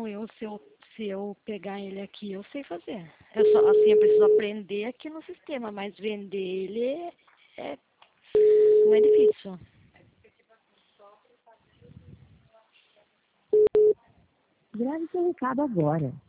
Não, se eu pegar ele aqui, eu sei fazer. Eu só, assim, eu preciso aprender aqui no sistema, mas vender ele não é difícil. Grave seu recado agora.